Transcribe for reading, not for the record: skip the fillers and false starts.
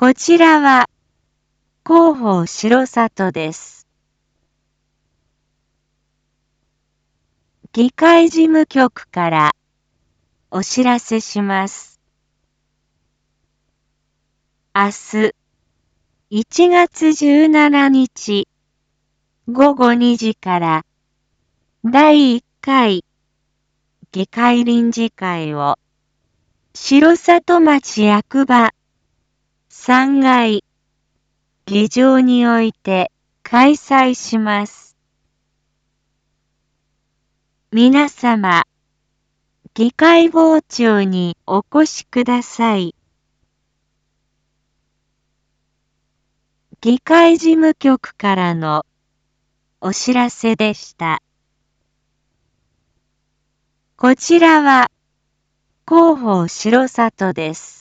こちらは広報城里です。議会事務局からお知らせします。明日、1月17日午後2時から第1回議会臨時会を城里町役場3階議場において開催します。皆様、議会傍聴にお越しください。議会事務局からのお知らせでした。こちらは広報城里です。